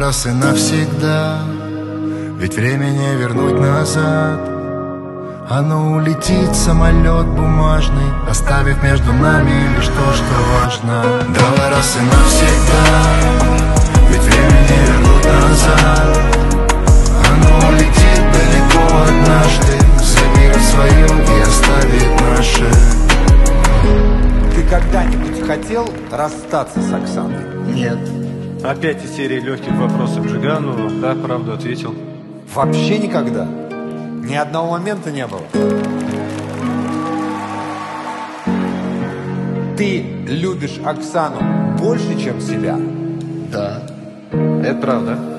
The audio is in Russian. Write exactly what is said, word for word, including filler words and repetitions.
раз и навсегда, ведь время не вернуть назад. Оно улетит, самолет бумажный, оставив между нами лишь то, что важно. Давай раз и навсегда, ведь время не вернуть назад. Оно улетит далеко однажды, заберет свое и оставит наше. Ты когда-нибудь хотел расстаться с Оксаной? Нет. Опять из серии легких вопросов к Жигану. Да, правду ответил. Вообще никогда? Ни одного момента не было? Ты любишь Оксану больше, чем себя? Да. Это правда.